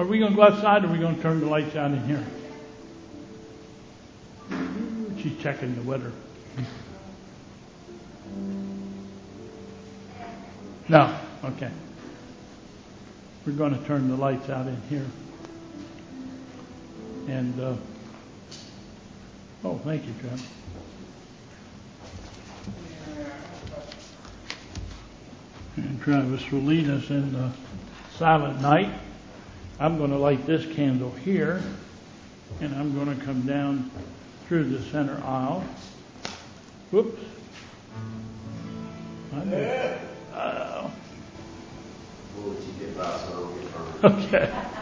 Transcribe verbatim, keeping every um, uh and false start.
Are we going to go outside or are we going to turn the lights out in here? She's checking the weather. No, okay. We're going to turn the lights out in here. And, uh, oh, thank you, Trev. And Travis will lead us in the silent night. I'm going to light this candle here, and I'm going to come down through the center aisle. Whoops. Uh, We'll let you get by so I don't get burned. okay.